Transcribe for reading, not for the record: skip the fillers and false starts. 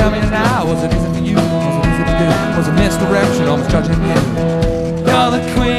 tell me now, was it easy for you? Was it easy to do? Was it misdirection? Almost judging you. You're the queen